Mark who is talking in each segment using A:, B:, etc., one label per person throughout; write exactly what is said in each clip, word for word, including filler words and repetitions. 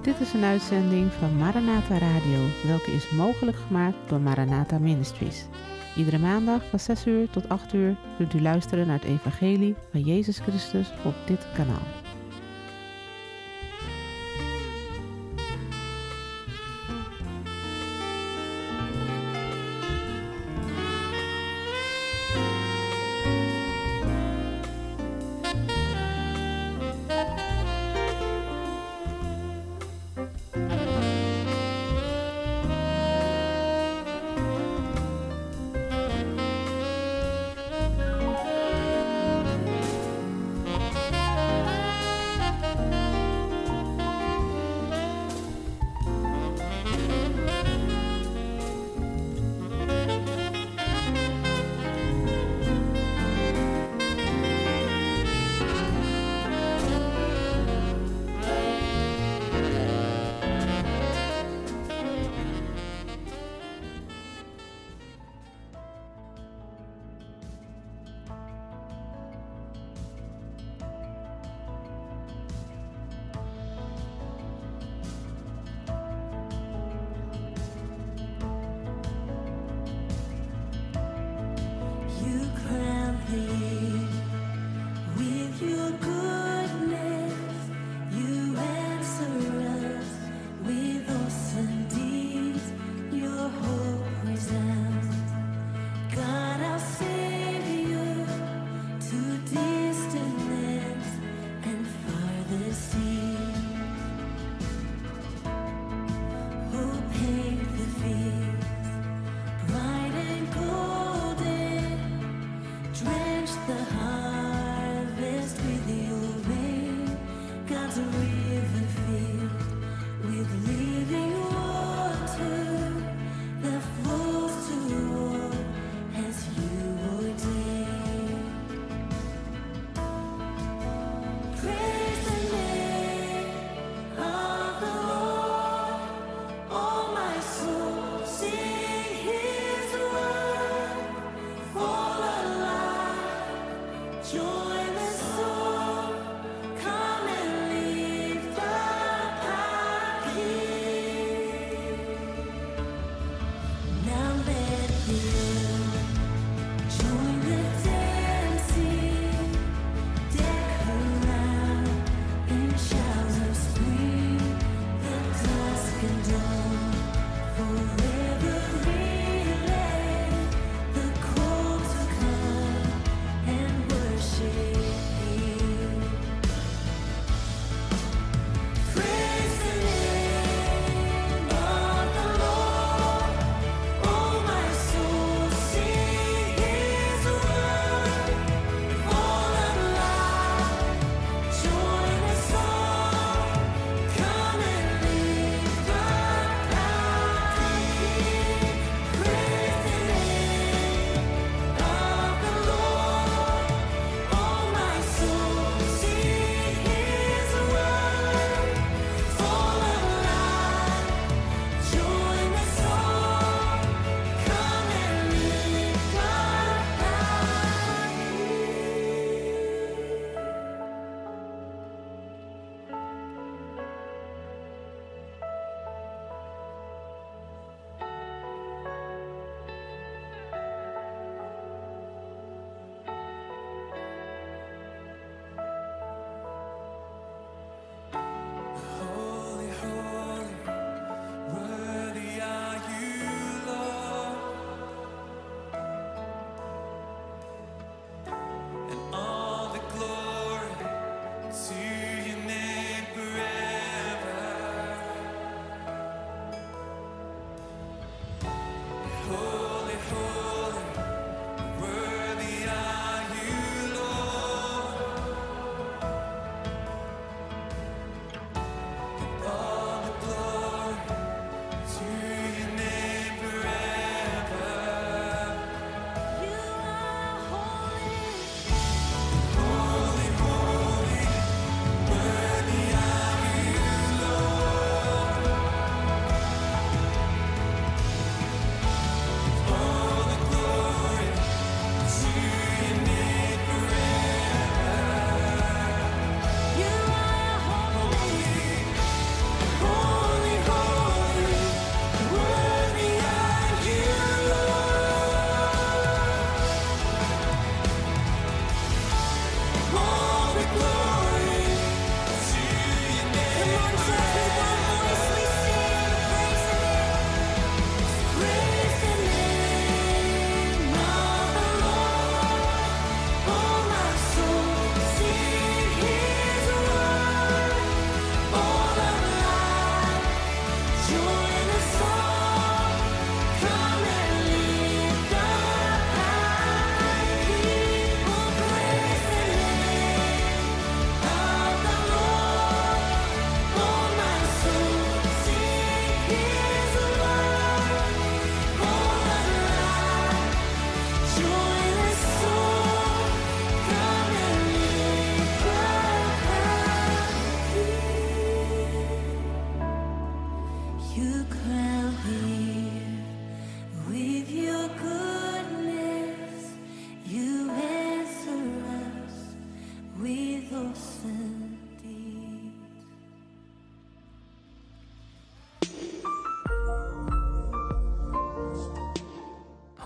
A: Dit is een uitzending van Maranatha Radio, welke is mogelijk gemaakt door Maranatha Ministries. Iedere maandag van zes uur tot acht uur kunt u luisteren naar het evangelie van Jezus Christus op dit kanaal.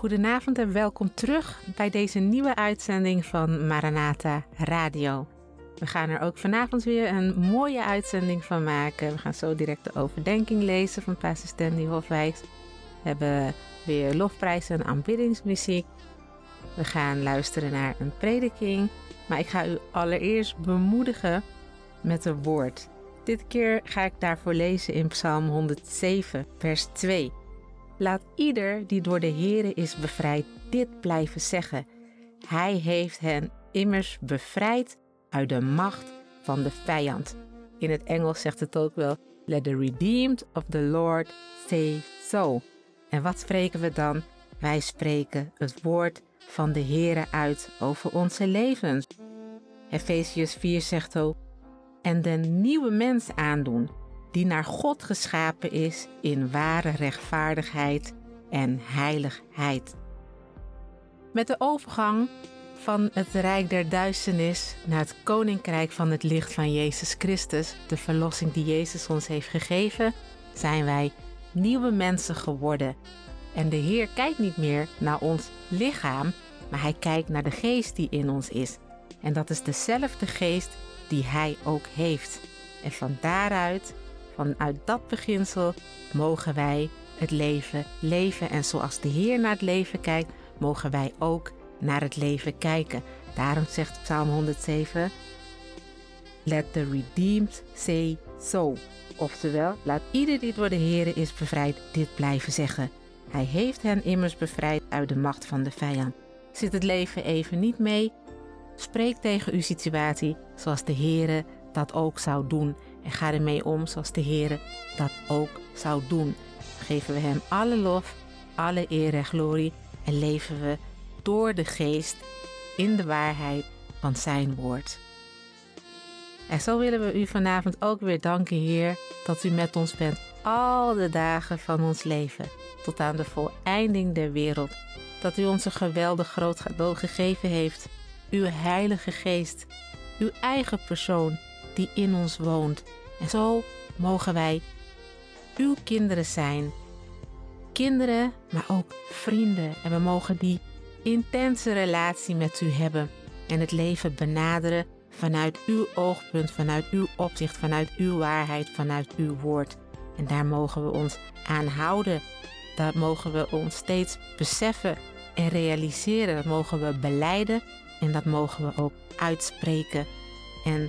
A: Goedenavond en welkom terug bij deze nieuwe uitzending van Maranatha Radio. We gaan er ook vanavond weer een mooie uitzending van maken. We gaan zo direct de overdenking lezen van Pastor Stanley Hofwijks. We hebben weer lofprijs en aanbiddingsmuziek. We gaan luisteren naar een prediking. Maar ik ga u allereerst bemoedigen met een woord. Dit keer ga ik daarvoor lezen in Psalm honderdzeven, vers twee. Laat ieder die door de Heere is bevrijd dit blijven zeggen. Hij heeft hen immers bevrijd uit de macht van de vijand. In het Engels zegt het ook wel, let the redeemed of the Lord say so. En wat spreken we dan? Wij spreken het woord van de Heere uit over onze levens. Efeziërs vier zegt ook, en de nieuwe mens aandoen, die naar God geschapen is in ware rechtvaardigheid en heiligheid. Met de overgang van het rijk der duisternis naar het koninkrijk van het licht van Jezus Christus, de verlossing die Jezus ons heeft gegeven, zijn wij nieuwe mensen geworden. En de Heer kijkt niet meer naar ons lichaam, maar Hij kijkt naar de geest die in ons is. En dat is dezelfde geest die Hij ook heeft. En van daaruit, vanuit dat beginsel, mogen wij het leven leven. En zoals de Heer naar het leven kijkt, mogen wij ook naar het leven kijken. Daarom zegt Psalm honderdzeven, let the redeemed say so. Oftewel, laat ieder die door de Heere is bevrijd dit blijven zeggen. Hij heeft hen immers bevrijd uit de macht van de vijand. Zit het leven even niet mee? Spreek tegen uw situatie zoals de Heere dat ook zou doen. En ga ermee om zoals de Heere dat ook zou doen. Geven we Hem alle lof, alle eer en glorie en leven we door de geest in de waarheid van zijn woord. En zo willen we u vanavond ook weer danken, Heer, dat u met ons bent al de dagen van ons leven, tot aan de voleinding der wereld. Dat u ons een geweldig groot cadeau gegeven heeft, uw heilige geest, uw eigen persoon die in ons woont. En zo mogen wij uw kinderen zijn. Kinderen, maar ook vrienden. En we mogen die intense relatie met u hebben en het leven benaderen vanuit uw oogpunt, vanuit uw opzicht, vanuit uw waarheid, vanuit uw woord. En daar mogen we ons aan houden. Daar mogen we ons steeds beseffen en realiseren. Dat mogen we belijden en dat mogen we ook uitspreken. En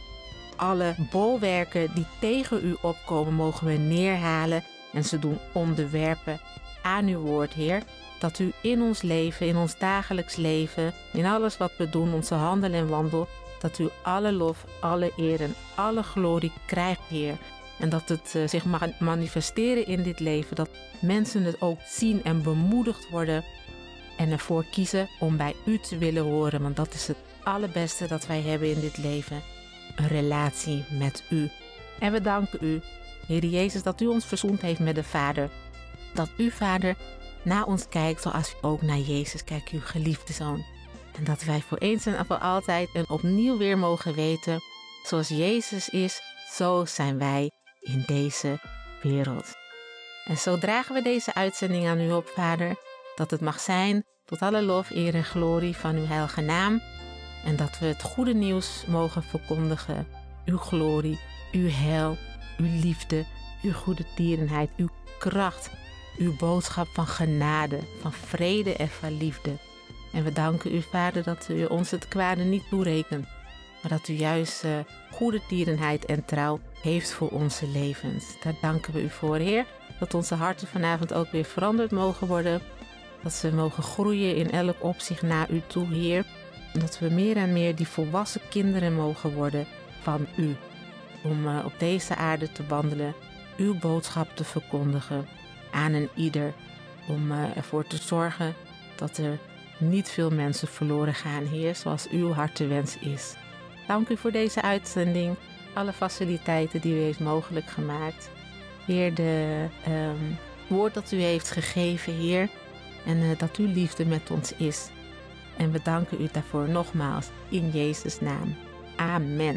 A: alle bolwerken die tegen u opkomen, mogen we neerhalen en ze doen onderwerpen aan uw woord, Heer. Dat u in ons leven, in ons dagelijks leven, in alles wat we doen, onze handel en wandel, dat u alle lof, alle eer en alle glorie krijgt, Heer. En dat het uh, zich mag manifesteren in dit leven, dat mensen het ook zien en bemoedigd worden en ervoor kiezen om bij u te willen horen. Want dat is het allerbeste dat wij hebben in dit leven, een relatie met u. En we danken u, Heer Jezus, dat u ons verzoend heeft met de Vader. Dat u, Vader, naar ons kijkt zoals u ook naar Jezus kijkt, uw geliefde Zoon. En dat wij voor eens en voor altijd en opnieuw weer mogen weten, zoals Jezus is, zo zijn wij in deze wereld. En zo dragen we deze uitzending aan u op, Vader, dat het mag zijn tot alle lof, eer en glorie van uw heilige naam. En dat we het goede nieuws mogen verkondigen, uw glorie, uw heil, uw liefde, uw goede tierenheid, uw kracht, uw boodschap van genade, van vrede en van liefde. En we danken u, Vader, dat u ons het kwade niet toerekent, maar dat u juist uh, goede tierenheid en trouw heeft voor onze levens. Daar danken we u voor, Heer, dat onze harten vanavond ook weer veranderd mogen worden, dat ze mogen groeien in elk opzicht naar u toe, Heer, en dat we meer en meer die volwassen kinderen mogen worden van u, om uh, op deze aarde te wandelen, uw boodschap te verkondigen aan een ieder, om uh, ervoor te zorgen dat er niet veel mensen verloren gaan, Heer, zoals uw hartewens is. Dank u voor deze uitzending, alle faciliteiten die u heeft mogelijk gemaakt. Heer, de um, woord dat u heeft gegeven, Heer, en uh, dat uw liefde met ons is. En we danken u daarvoor nogmaals in Jezus' naam. Amen.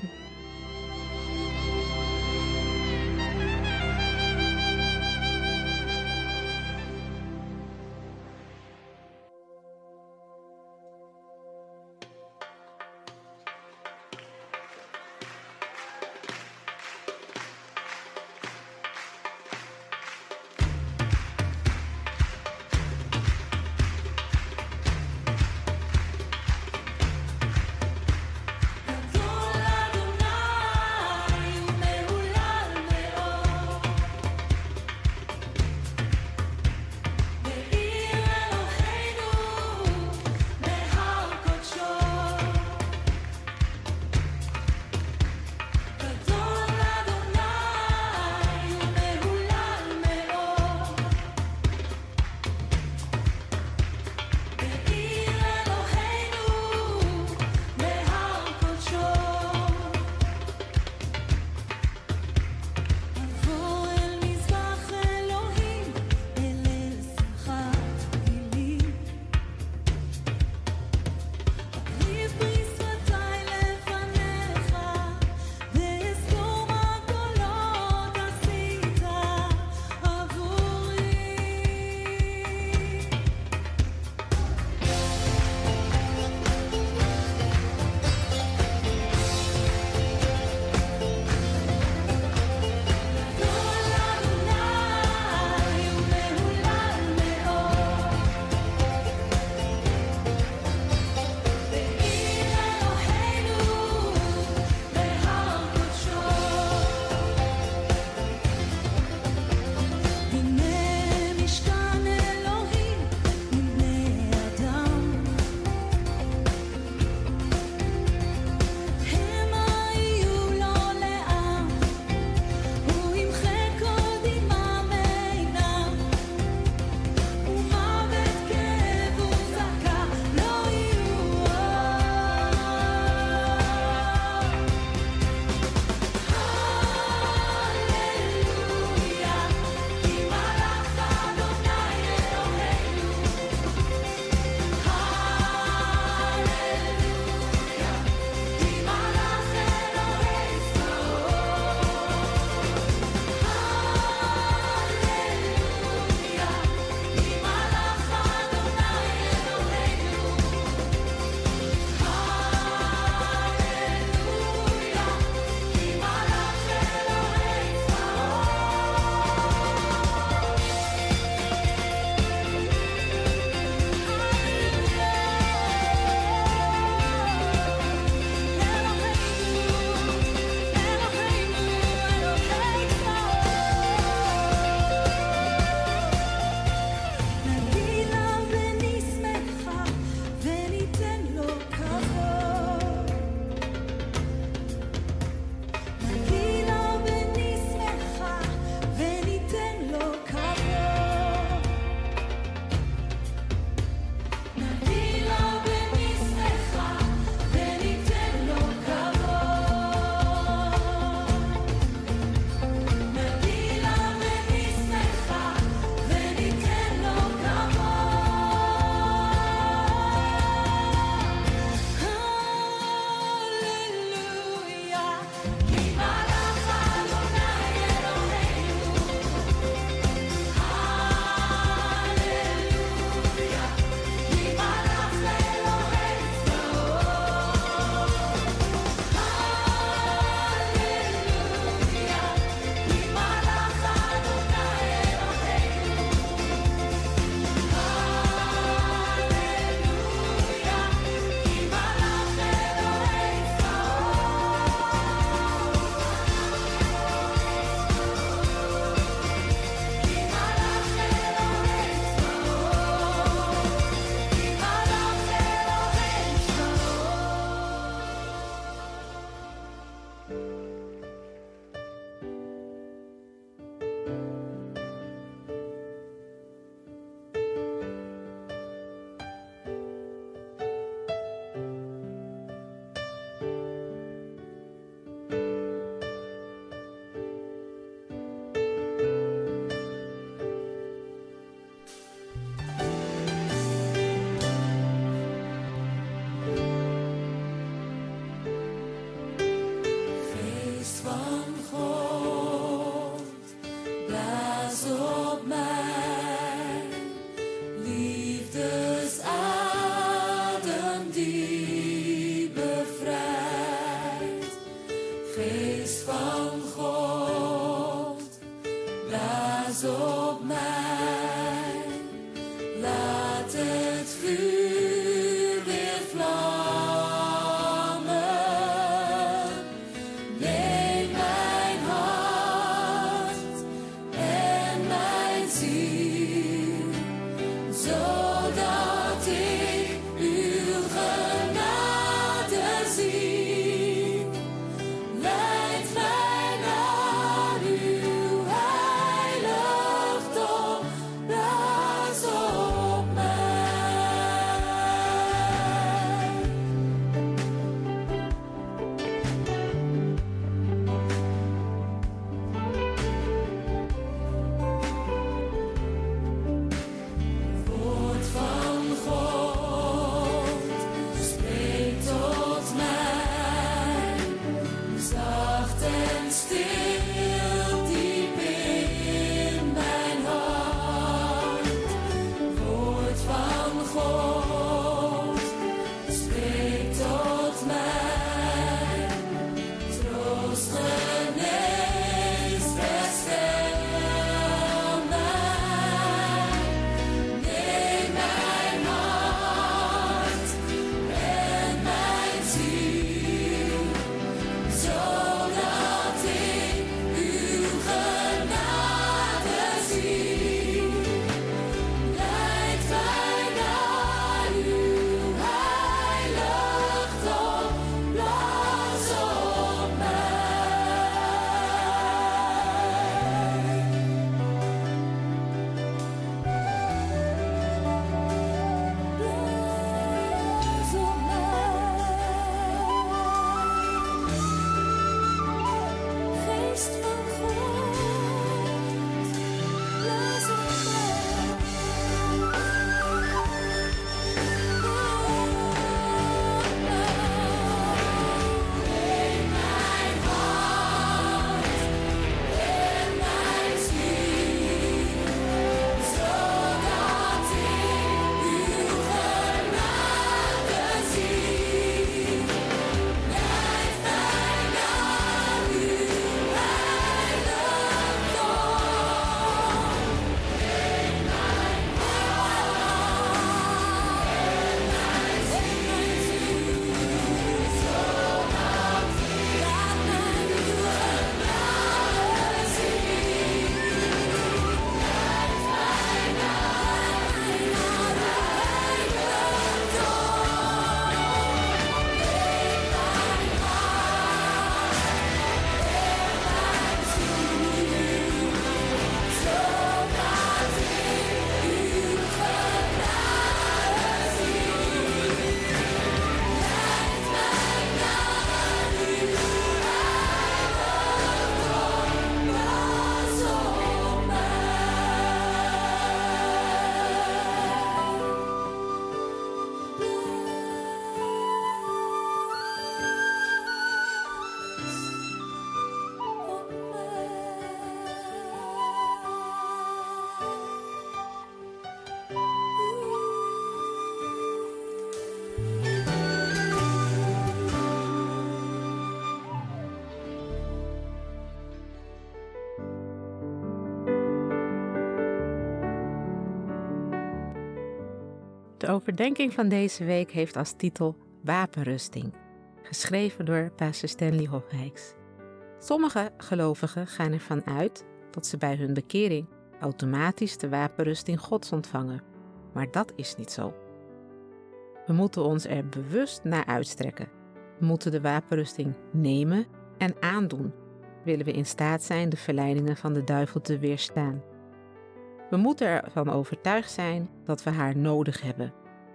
A: De overdenking van deze week heeft als titel Wapenrusting, geschreven door pastor Stanley Hofwijks. Sommige gelovigen gaan ervan uit dat ze bij hun bekering automatisch de wapenrusting Gods ontvangen, maar dat is niet zo. We moeten ons er bewust naar uitstrekken. We moeten de wapenrusting nemen en aandoen, willen we in staat zijn de verleidingen van de duivel te weerstaan. We moeten ervan overtuigd zijn dat we haar nodig hebben.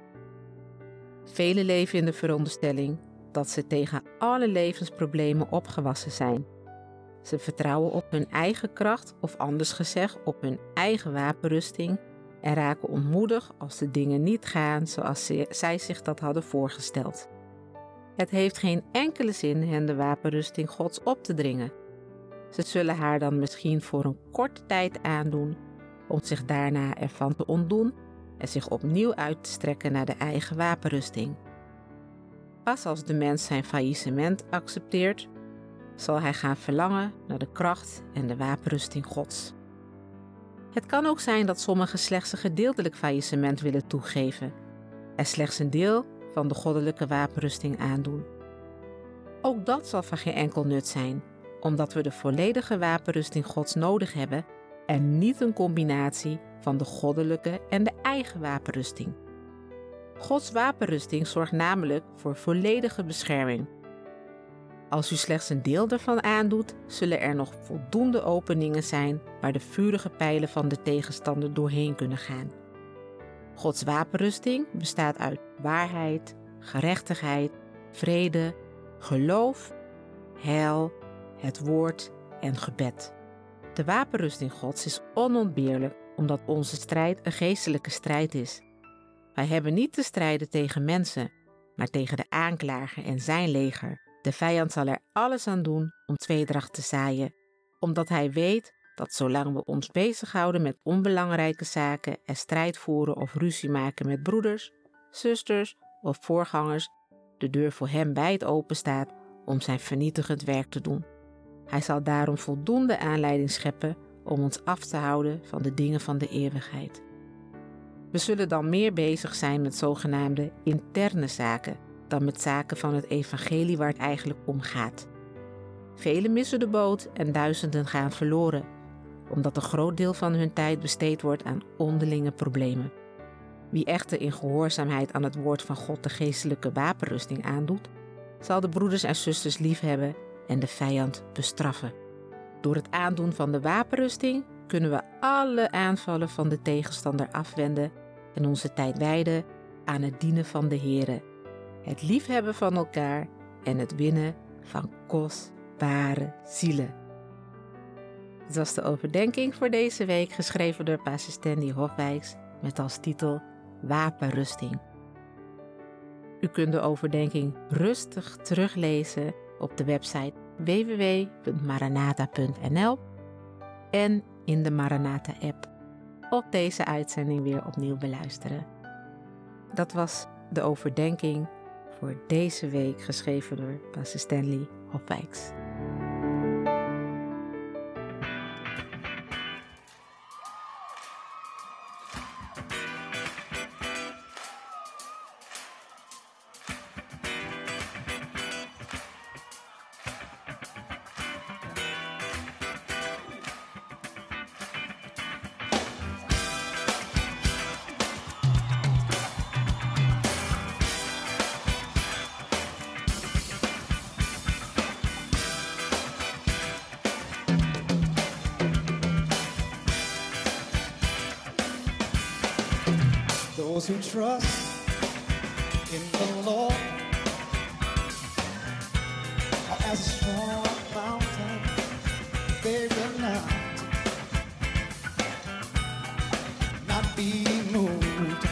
A: Velen leven in de veronderstelling dat ze tegen alle levensproblemen opgewassen zijn. Ze vertrouwen op hun eigen kracht of anders gezegd op hun eigen wapenrusting en raken ontmoedigd als de dingen niet gaan zoals ze, zij zich dat hadden voorgesteld. Het heeft geen enkele zin hen de wapenrusting Gods op te dringen. Ze zullen haar dan misschien voor een korte tijd aandoen, om zich daarna ervan te ontdoen en zich opnieuw uit te strekken naar de eigen wapenrusting. Pas als de mens zijn faillissement accepteert, zal hij gaan verlangen naar de kracht en de wapenrusting Gods. Het kan ook zijn dat sommigen slechts een gedeeltelijk faillissement willen toegeven en slechts een deel van de goddelijke wapenrusting aandoen. Ook dat zal van geen enkel nut zijn, omdat we de volledige wapenrusting Gods nodig hebben en niet een combinatie van de goddelijke en de eigen wapenrusting. Gods wapenrusting zorgt namelijk voor volledige bescherming. Als u slechts een deel daarvan aandoet, zullen er nog voldoende openingen zijn waar de vurige pijlen van de tegenstander doorheen kunnen gaan. Gods wapenrusting bestaat uit waarheid, gerechtigheid, vrede, geloof, heil, het woord en gebed. De wapenrusting Gods is onontbeerlijk omdat onze strijd een geestelijke strijd is. Wij hebben niet te strijden tegen mensen, maar tegen de aanklager en zijn leger. De vijand zal er alles aan doen om tweedracht te zaaien, omdat hij weet dat zolang we ons bezighouden met onbelangrijke zaken en strijd voeren of ruzie maken met broeders, zusters of voorgangers, de deur voor hem wijd open staat om zijn vernietigend werk te doen. Hij zal daarom voldoende aanleiding scheppen om ons af te houden van de dingen van de eeuwigheid. We zullen dan meer bezig zijn met zogenaamde interne zaken dan met zaken van het evangelie waar het eigenlijk om gaat. Velen missen de boot en duizenden gaan verloren, omdat een groot deel van hun tijd besteed wordt aan onderlinge problemen. Wie echter in gehoorzaamheid aan het woord van God de geestelijke wapenrusting aandoet, zal de broeders en zusters liefhebben en de vijand bestraffen. Door het aandoen van de wapenrusting kunnen we alle aanvallen van de tegenstander afwenden en onze tijd wijden aan het dienen van de Here, het liefhebben van elkaar en het winnen van kostbare zielen. Dit was de overdenking voor deze week, geschreven door pastor Stanley Hofwijks met als titel Wapenrusting. U kunt de overdenking rustig teruglezen op de website w w w punt maranatha punt n l en in de Maranatha-app of deze uitzending weer opnieuw beluisteren. Dat was de overdenking voor deze week, geschreven door pastor Stanley Hofwijks.
B: Those who trust in the Lord are as a strong mountain, they will not, not be moved.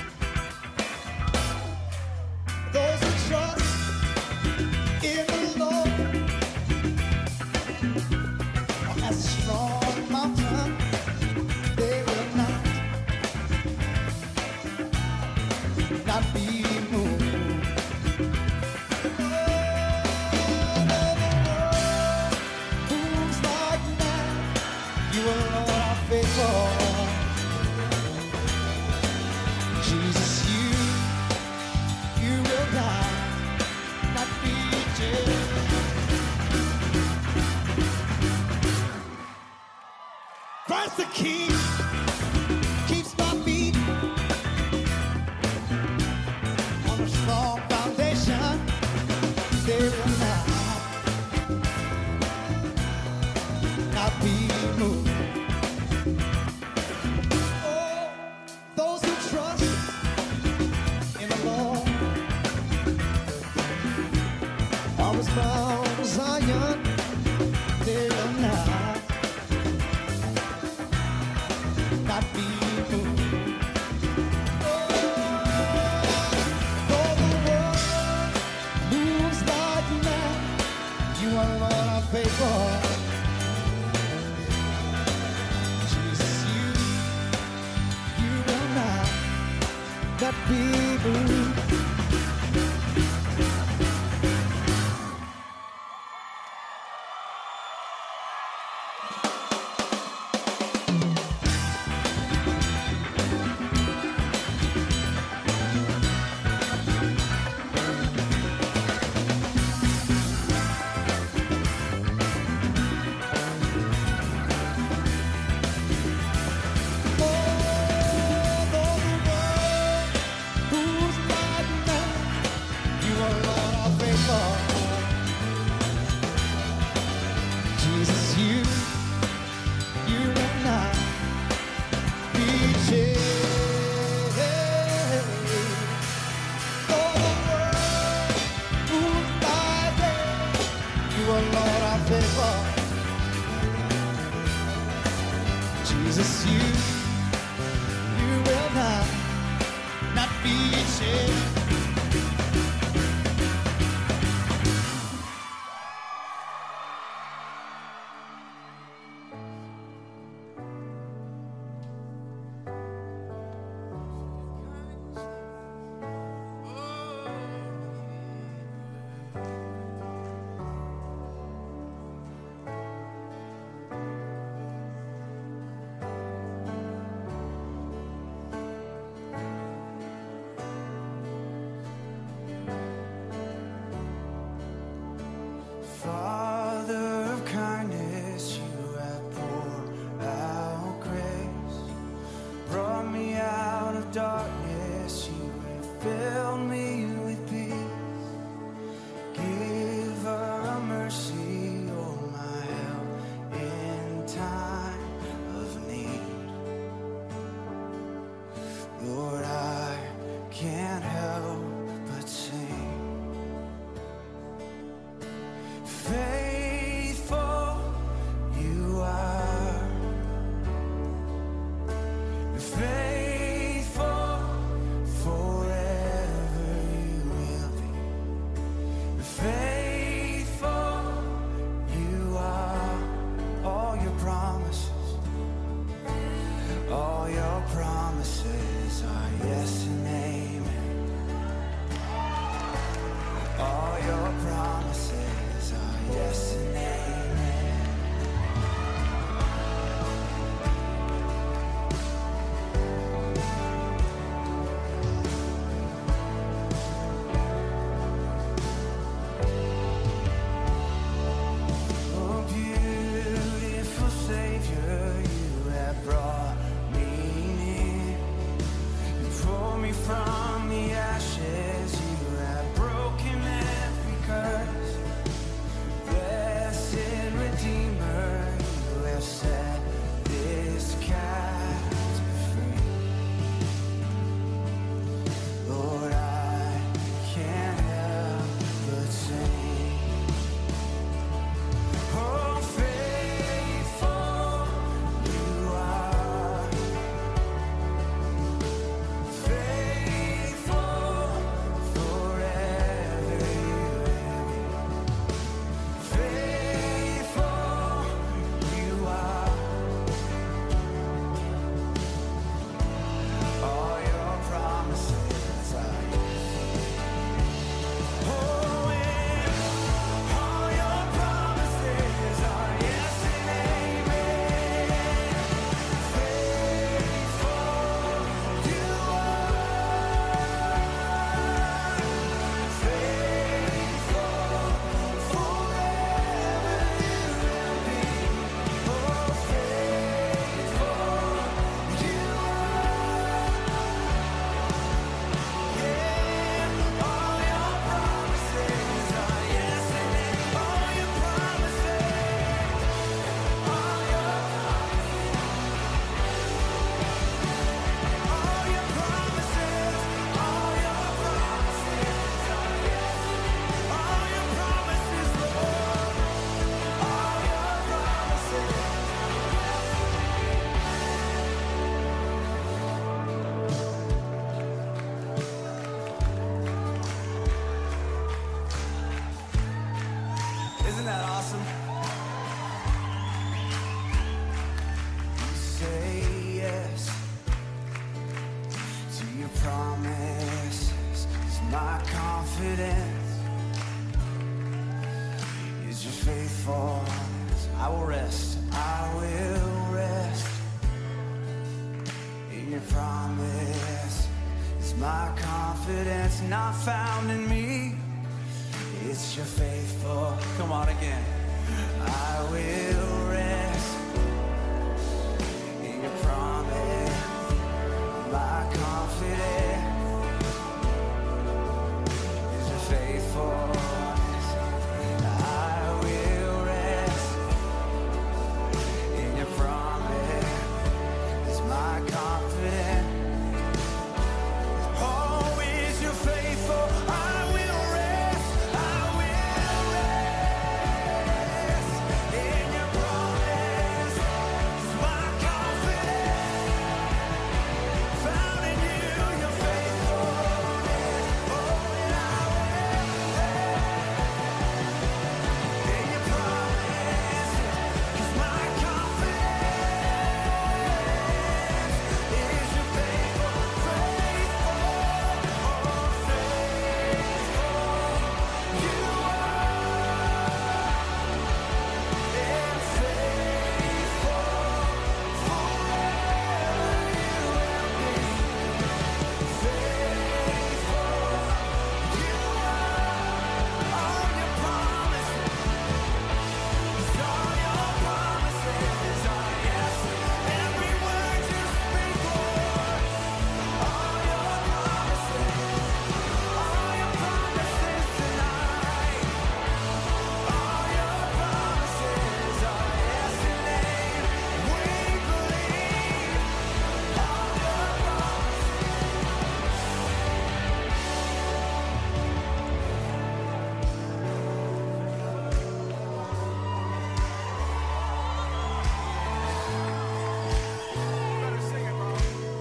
B: Those who trust in the Lord are as a strong mountain, they will not, not be moved. You alone are faithful. He keeps my feet on a strong foundation. They will not, not be moved. Oh, those who trust in the Lord are as Mount Zion. They will not, not be moved. Oh, though the world moves like mad, you are Lord our faithful. Jesus, you, you will not, not be moved. Jesus, you, you will not, not be shaken.
C: Father of kindness, you have poured out grace, brought me out of darkness, you have filled me with peace, giver of mercy, oh my help in time of need. Lord, I can't help but sing. Faithful you are, faithful forever you will be. Faithful you are, all your promises, all your promises are yes and amen. All your promises are yes and amen. Oh, beautiful Savior, you have brought me near. You pulled me from the ashes, you have broken every curse. Blessed Redeemer, you have set this captive free. Lord, I can't help but sing. Oh, faithful you are, faithful your promises is my confidence. Is your faithfulness. I will rest, I will rest in your promise. Is my confidence not found in me? It's your faithful. Come on again. I will rest in your promise. My confidence is your faithfulness. I will rest in your promise. It's my confidence. Oh, is your faithful? I will rest. I will rest in your promise. It's my confidence found in you. Your faithfulness. Oh, and I will rest in your promise. 'Cause my confidence is your faithful, faithful, oh, faithful. You are and faithful forever. You will be faithful. You are all your promises. All your promises are yes. Every word you speak, Lord. All your promises, all your promises tonight. All your promises are yes and amen. We believe all your promises. Better sing it, bro.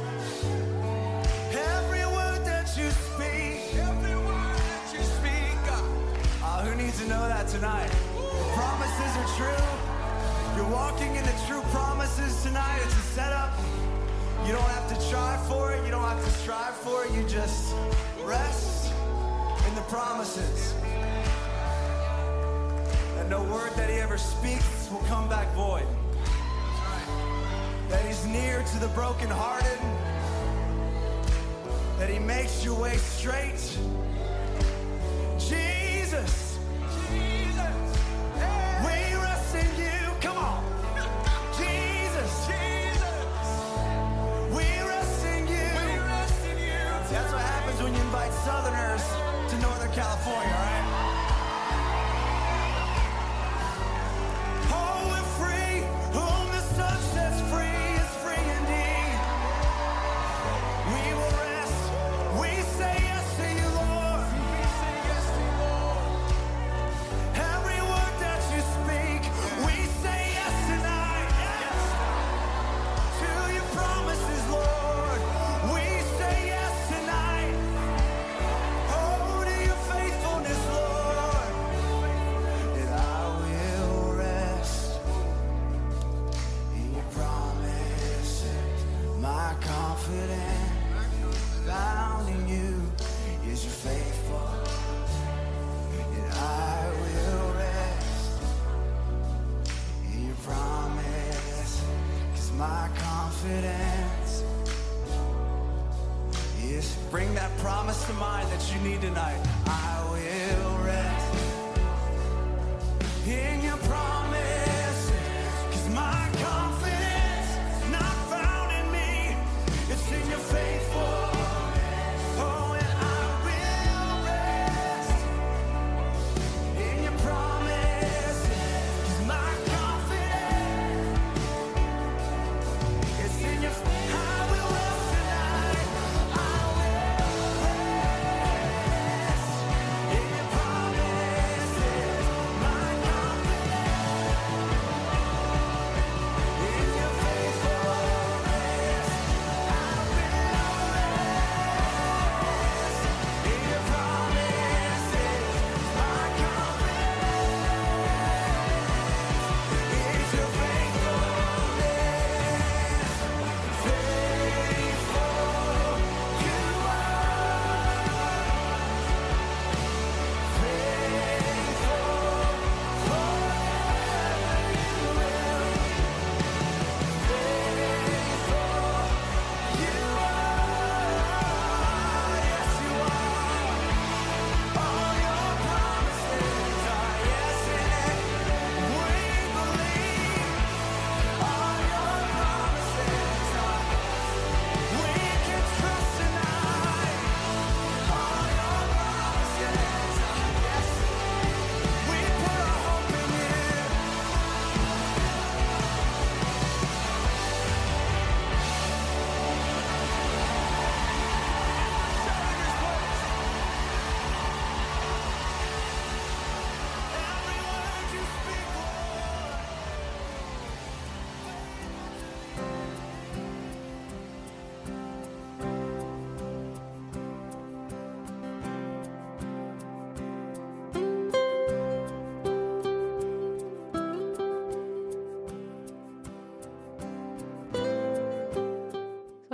C: Every word that you speak, every word that you speak, God. Uh, who needs to know that tonight? Promises are true. You're walking in the true promises tonight. It's a setup. You don't have to try for it. You don't have to strive for it. You just rest in the promises. And no word that he ever speaks will come back void. That he's near to the brokenhearted. That he makes your way straight. Jesus, Jesus, we rest in you. Come on, Jesus, Jesus, we rest in you. We rest in you. See, that's what happens when you invite Southerners to Northern California, right? Oh, we're free. Whom the sun sets free is free indeed. We will rest. We say yes to you, Lord. We say yes to you, Lord. Every word that you speak, we say yes tonight. Yes. To your promises, Lord. We say yes tonight. Oh, to your faithfulness, Lord. And I will rest in your promises. My confidence found in you is your faithful. And I will rest in your promise. 'Cause my confidence is bring that promise to mind that you need tonight. I will rest in your promise. 'Cause my confidence not found in me. It's in your faithful. Oh, and I will rest in your promise. 'Cause my confidence is in your. I will rest tonight. I will rest in your promises. My confidence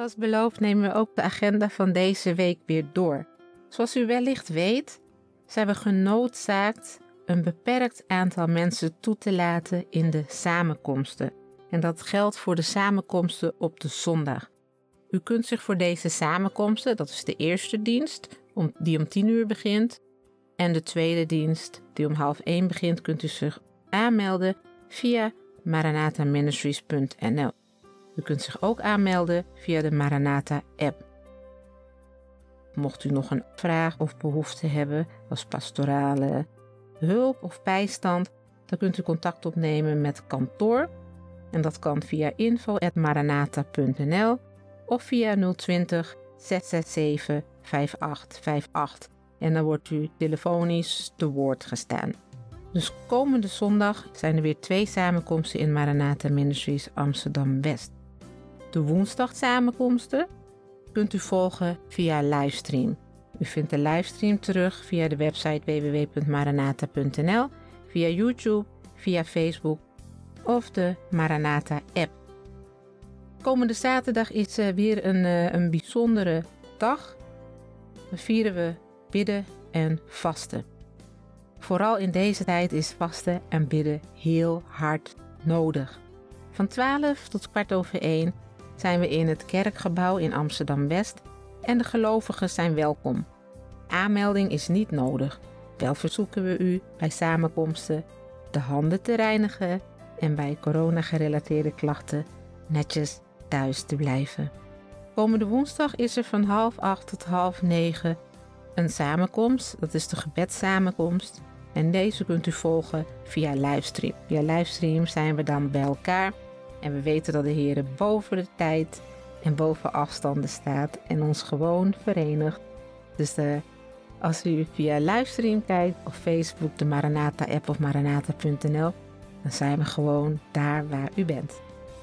A: Zoals beloofd nemen we ook de agenda van deze week weer door. Zoals u wellicht weet, zijn we genoodzaakt een beperkt aantal mensen toe te laten in de samenkomsten. En dat geldt voor de samenkomsten op de zondag. U kunt zich voor deze samenkomsten, dat is de eerste dienst, om, die om tien uur begint, en de tweede dienst, die om half één begint, kunt u zich aanmelden via maranatha ministries punt n l. U kunt zich ook aanmelden via de Maranatha app. Mocht u nog een vraag of behoefte hebben als pastorale hulp of bijstand, dan kunt u contact opnemen met kantoor. En dat kan via info at maranatha punt n l of via nul twintig, zes zes zeven, vijf acht vijf acht. En dan wordt u telefonisch te woord gestaan. Dus komende zondag zijn er weer twee samenkomsten in Maranatha Ministries Amsterdam-West. De woensdag samenkomsten kunt u volgen via livestream. U vindt de livestream terug via de website w w w punt maranatha punt n l, via YouTube, via Facebook of de Maranatha app. Komende zaterdag is uh, weer een, uh, een bijzondere dag. Dan vieren we bidden en vasten. Vooral in deze tijd is vasten en bidden heel hard nodig. Van twaalf tot kwart over één zijn we in het kerkgebouw in Amsterdam-West en de gelovigen zijn welkom. Aanmelding is niet nodig. Wel verzoeken we u bij samenkomsten de handen te reinigen en bij corona-gerelateerde klachten netjes thuis te blijven. Komende woensdag is er van half acht tot half negen een samenkomst. Dat is de gebedssamenkomst. En deze kunt u volgen via livestream. Via livestream zijn we dan bij elkaar. En we weten dat de Heer boven de tijd en boven afstanden staat en ons gewoon verenigt. Dus de, als u via livestream kijkt of Facebook, de Maranatha app of maranatha punt n l, dan zijn we gewoon daar waar u bent.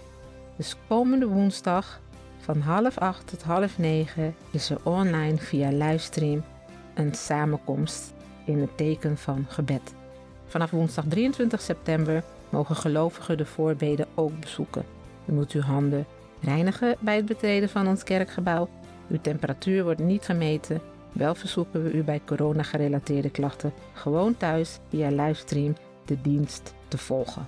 A: Dus komende woensdag van half acht tot half negen is er online via livestream een samenkomst in het teken van gebed. Vanaf woensdag drieëntwintig september mogen gelovigen de voorbeden ook bezoeken. U moet uw handen reinigen bij het betreden van ons kerkgebouw. Uw temperatuur wordt niet gemeten. Wel verzoeken we u bij corona-gerelateerde klachten gewoon thuis via livestream de dienst te volgen.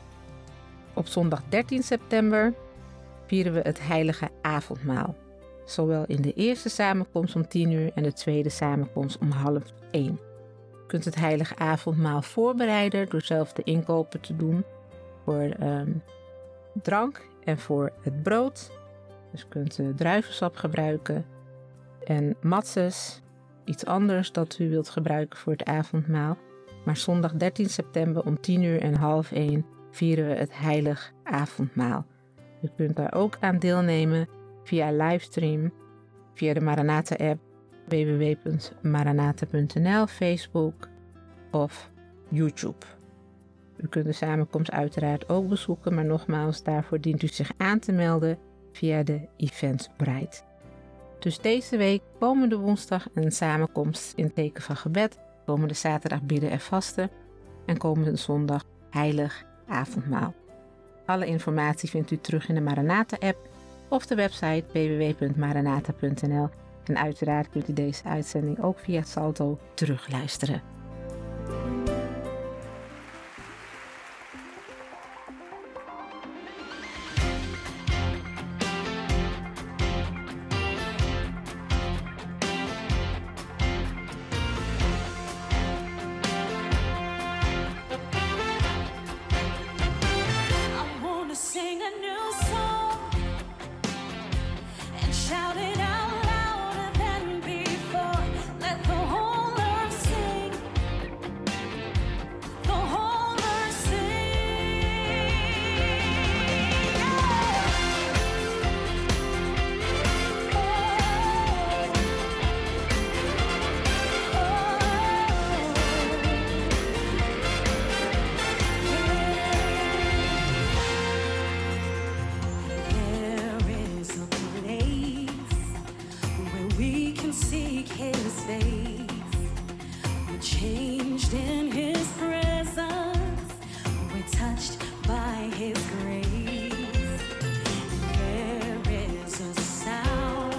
A: Op zondag dertien september vieren we het heilige avondmaal. Zowel in de eerste samenkomst om tien uur en de tweede samenkomst om half één. U kunt het heilige avondmaal voorbereiden door zelf de inkopen te doen voor um, drank en voor het brood. Dus u kunt uh, druivensap gebruiken en matzes, iets anders dat u wilt gebruiken voor het avondmaal. Maar zondag dertien september om tien uur en half één vieren we het heilig avondmaal. U kunt daar ook aan deelnemen via livestream, via de Maranatha app, w w w punt maranatha punt n l, Facebook of YouTube. U kunt de samenkomst uiteraard ook bezoeken, maar nogmaals, daarvoor dient u zich aan te melden via de Eventbrite. Dus deze week, komende woensdag, een samenkomst in het teken van gebed, komende zaterdag bidden en vasten en komende zondag heilig avondmaal. Alle informatie vindt u terug in de Maranatha app of de website w w w punt maranatha punt n l. En uiteraard kunt u deze uitzending ook via Salto terugluisteren.
D: Shout it out louder than before. Let the whole earth sing. The whole earth sing. There is a place where we can seek His face. We're changed in His presence. We're touched by His grace. There is a sound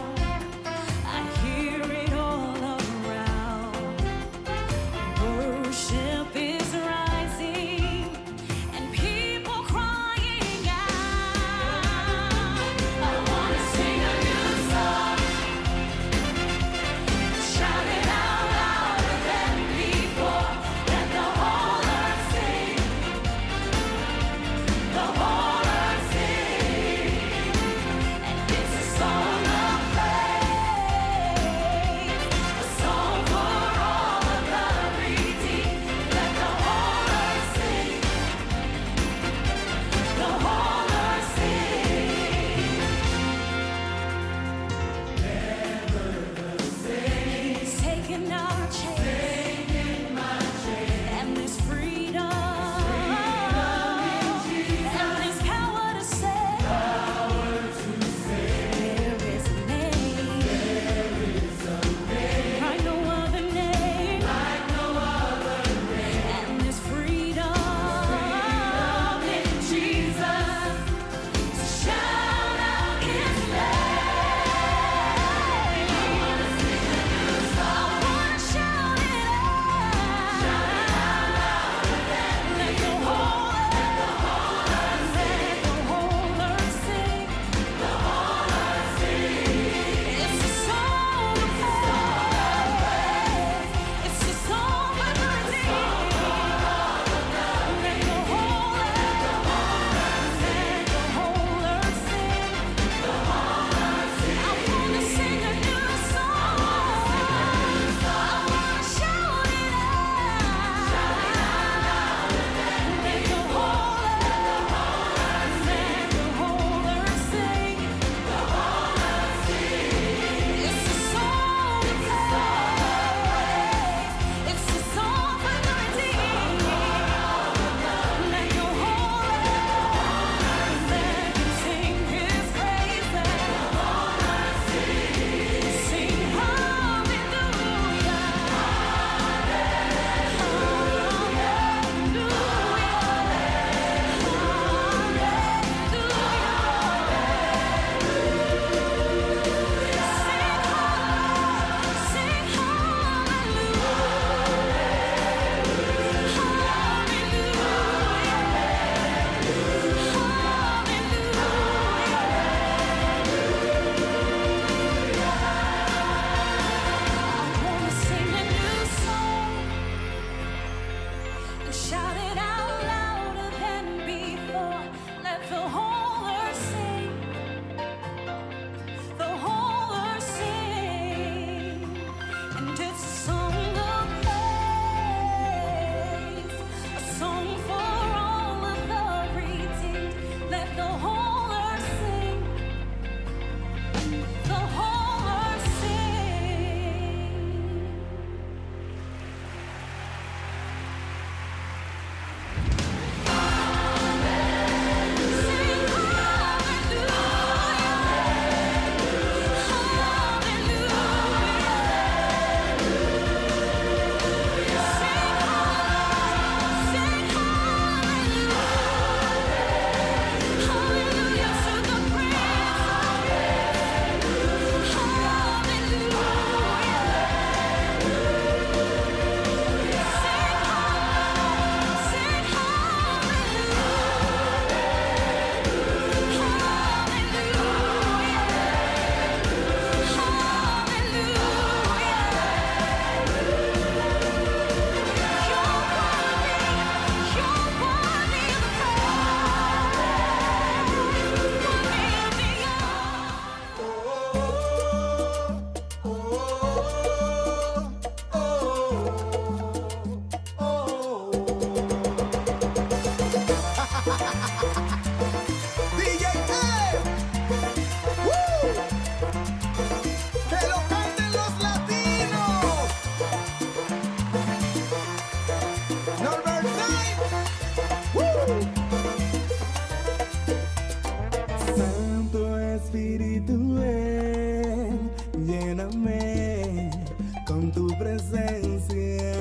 B: presencia.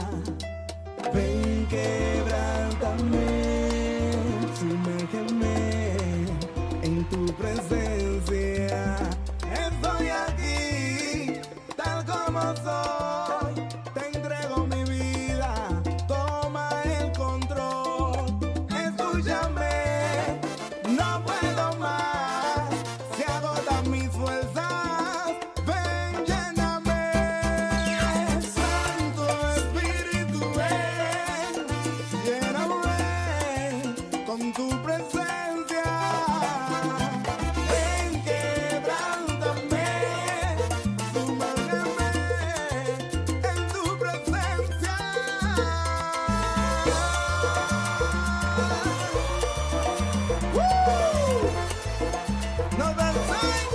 B: Ven, quebrántame, sumérgeme en tu presencia. Estoy aquí, tal como soy. Te entrego mi vida, toma el control. Escúchame, no puedo más, se agotan mis fuerzas. Ven, lléname, Santo Espíritu, ven, lléname con tu presencia. Ven, quebrántame, sumérgeme en tu presencia. ¡Woo! No danzáis.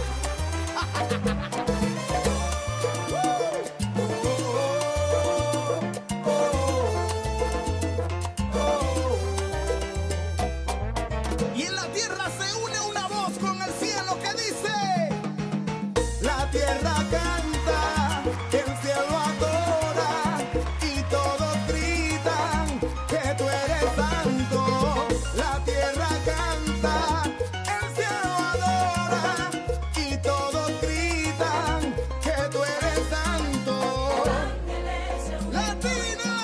B: Y en la tierra se une una voz con el cielo que dice: la tierra canta, el cielo adora, y todos gritan que tú eres santo. La tierra canta, el cielo adora, y todos gritan que tú eres santo. Latino,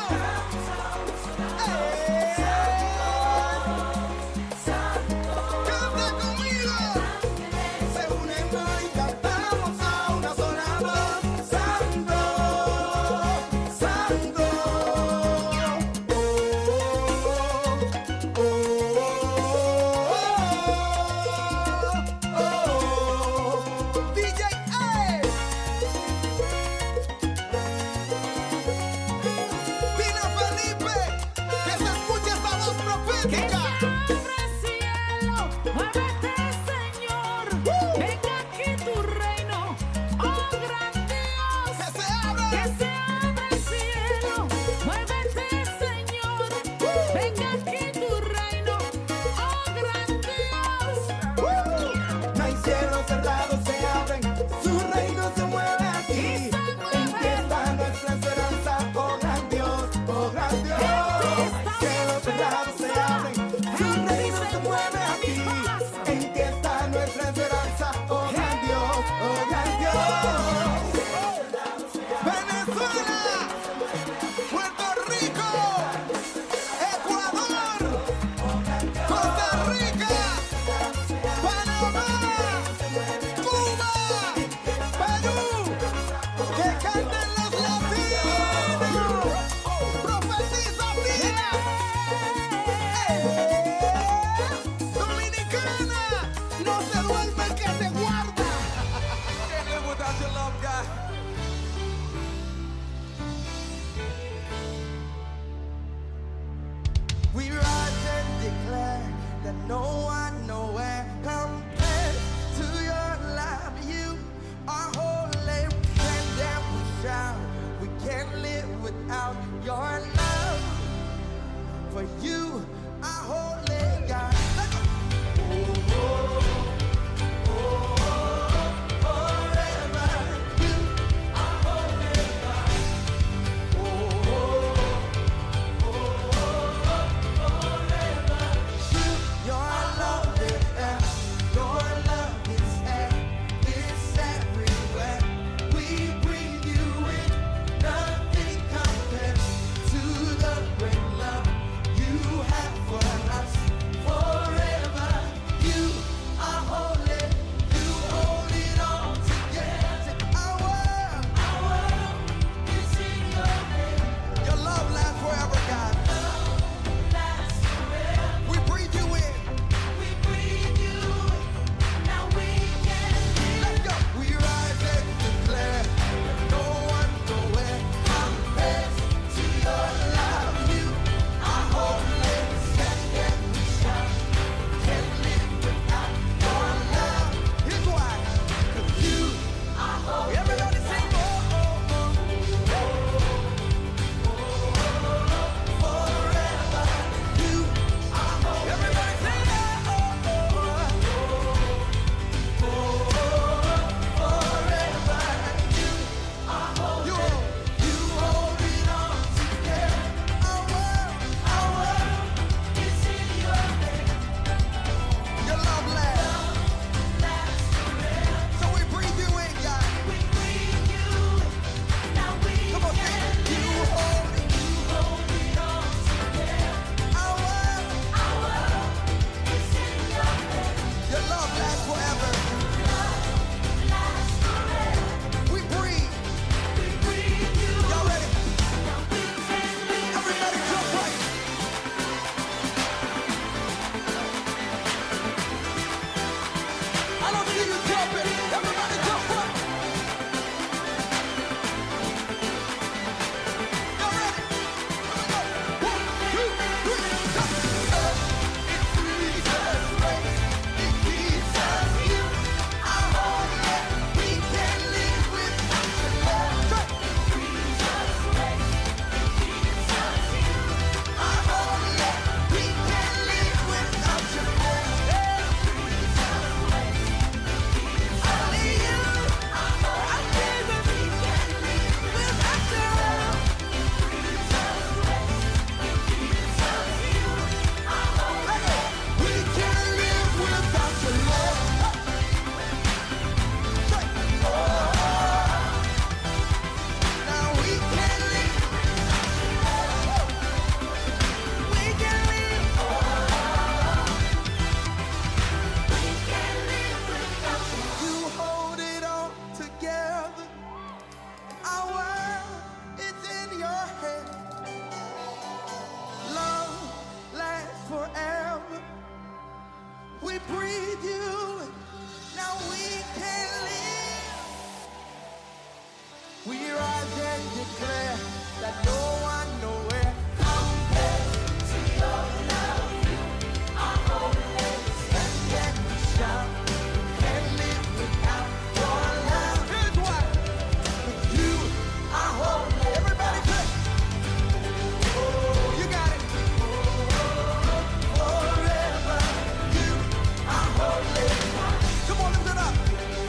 B: ¡eh! Canta conmigo. Se unen hoy, cantamos a una sola voz. Santo, santo. Oh, oh, oh, oh. D J A. Dile a Felipe que se escuche esa voz profética.
D: Abre cielo, muévete, Señor. Venga aquí tu reino, oh gran Dios.
B: Que se abra.
D: Que se abra el cielo, muévete, Señor. Venga aquí tu reino, oh gran Dios.
B: No hay cielos cerrados, se abren, su reino se mueve aquí. En ti está nuestra esperanza, oh gran Dios, oh gran Dios. Cielos cerrados se abren, su reino se mueve aquí. En ti está nuestra esperanza, oh gran Dios, oh gran Dios. Venezuela, Puerto Rico, Ecuador, Costa Rica, Panamá, Cuba, Perú, que canten los latinos. Profetiza vida. Dominicana, no se duerme el que te guarda.
C: Can't live without your love, God.
B: We rise and declare that no one nowhere compares to your love. You are holy, and then we shout.
C: We rise and declare that no one nowhere compares to your love. You are holy. Stand and we shout. We can't live without your love. Here's why. You are holy. Everybody say. Oh, you got it. Forever. You are holy. Come on, lift it up.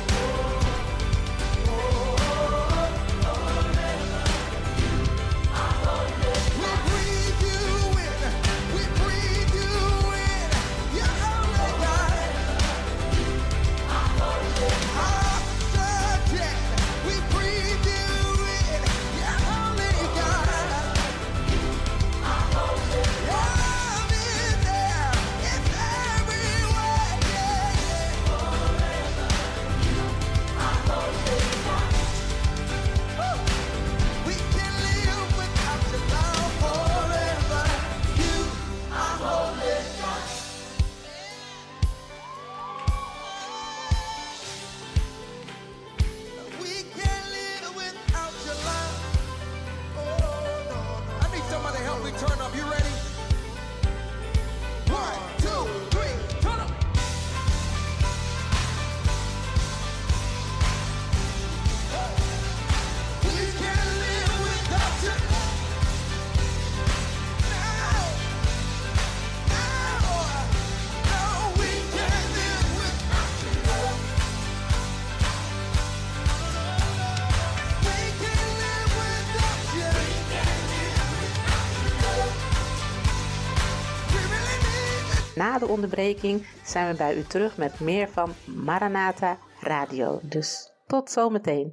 C: We breathe you in. We breathe you in. You're holy, God. After death, we breathe you in. You're holy, God. Your love is there. It's everywhere. Yeah, yeah. We can live without your love forever. You are holy, God. We can't live without your love. Oh, no, no. I need somebody to help me turn up. You ready? One, two, three, turn up. We can't live without your love. No, no, no, we can't live without your love. We can't live without you. We can't live without your love. We really need it.
A: Na de onderbreking zijn we bij u terug met meer van Maranatha Radio. Dus tot zometeen.